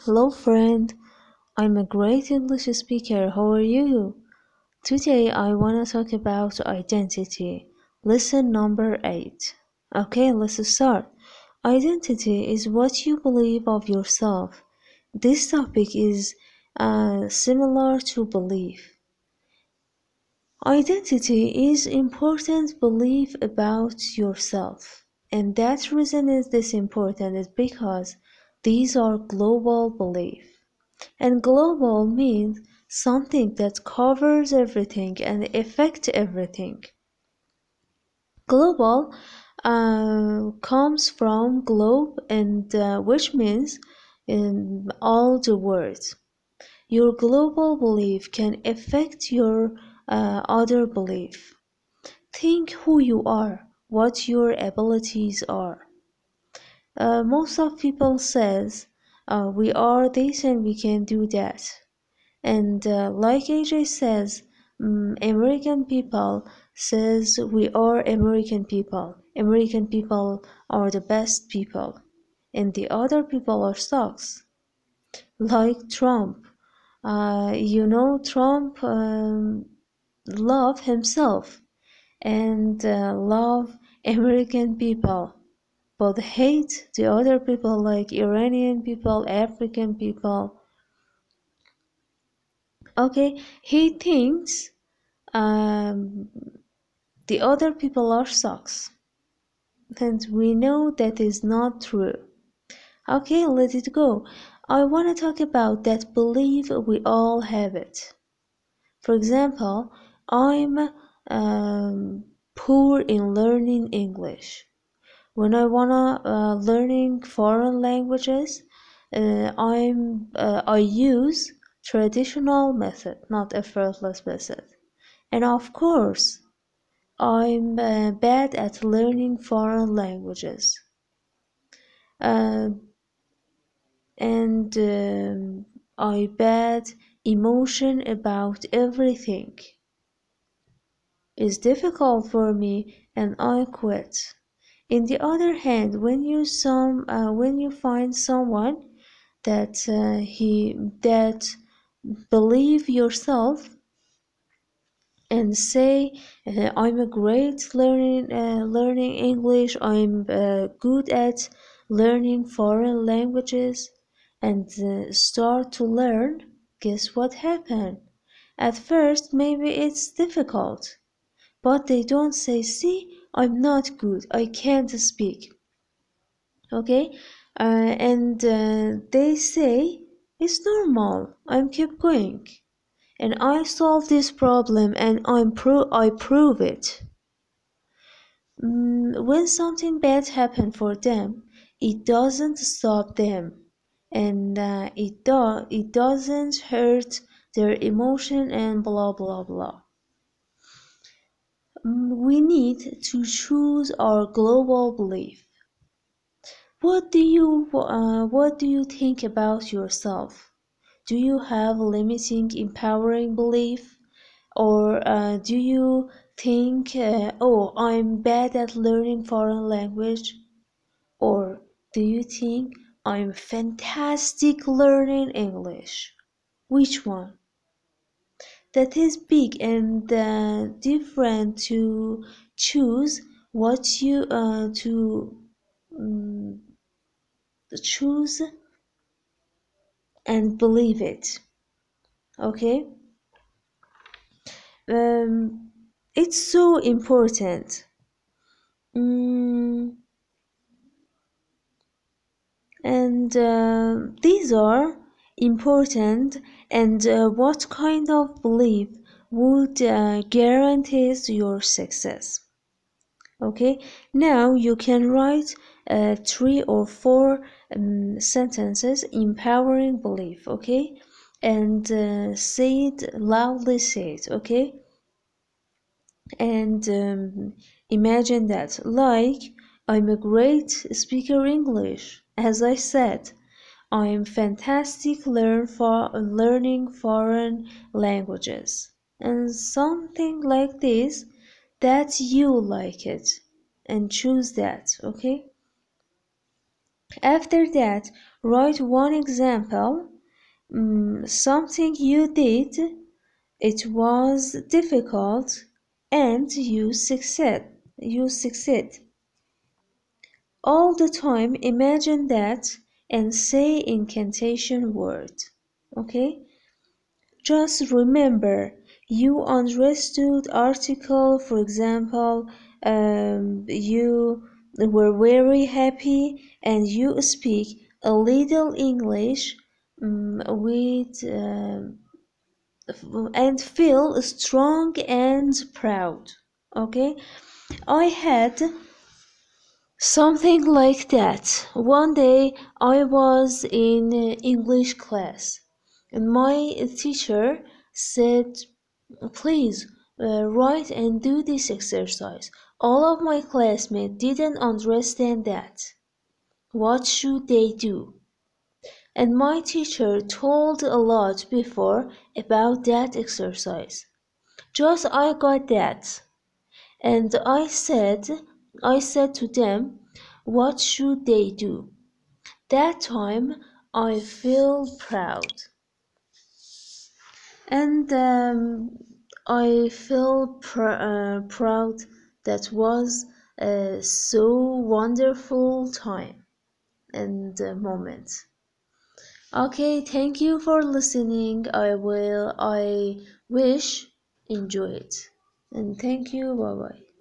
Hello friend, I'm a great English speaker. How are you? Today I want to talk about identity. Lesson number 8. Okay, let's start. Identity is what you believe of yourself. This topic is similar to belief. Identity is important belief about yourself. And that reason is this important is because these are global beliefs. And global means something that covers everything and affects everything. Global comes from globe and which means in all the world. Your global belief can affect your other belief. Think who you are, what your abilities are. Most of people says we are this and we can do that. And like AJ says, American people says we are American people. American people are the best people. And the other people are sucks. Like Trump. Trump love himself and love American people. But hate the other people like Iranian people, African people. Okay, he thinks um, the other people are sucks, and we know that is not true. Okay, let it go. I want to talk about that belief we all have it. For example, I'm poor in learning English. When I wanna learning foreign languages, I use traditional method, not effortless method. And of course, I'm bad at learning foreign languages. Uh, and I bad emotion about everything. It's difficult for me and I quit. In the other hand, when you find someone that believe yourself and say I'm a great learning English, I'm good at learning foreign languages, and start to learn, guess what happened? At first maybe it's difficult, but they don't say, see, I'm not good, I can't speak. Okay, and they say it's normal, I'm keep going and I solve this problem and I prove it. When something bad happens for them, it doesn't stop them, and it doesn't hurt their emotion and blah blah blah. We need to choose our global belief. What do you think about yourself? Do you have limiting empowering belief? Or do you think, oh, I'm bad at learning foreign language? Or do you think I'm fantastic learning English? Which one? That is big and different to choose what you to um, choose and believe it. Okay? It's so important. Mm, and these are important, and what kind of belief would guarantees your success? Okay, now you can write 3 or 4 sentences empowering belief. Okay, and say it loudly, say it. Okay, and imagine that, like, I'm a great speaker English, as I said. I'm fantastic learning foreign languages, and something like this, that you like it, and choose that. Okay, After that, write one example, something you did, it was difficult, and you succeed. All the time imagine that and say incantation word. Okay? Just remember, you understood article, for example, you were very happy and you speak a little English with and feel strong and proud. Okay, I had something like that. One day I was in English class and my teacher said, please write and do this exercise. All of my classmates didn't understand that. What should they do? And my teacher told a lot before about that exercise. Just I got that. And I said to them, what should they do? That time I feel proud. And I feel proud. That was a so wonderful time and moment. Okay, thank you for listening. I wish enjoy it. And thank you. Bye bye.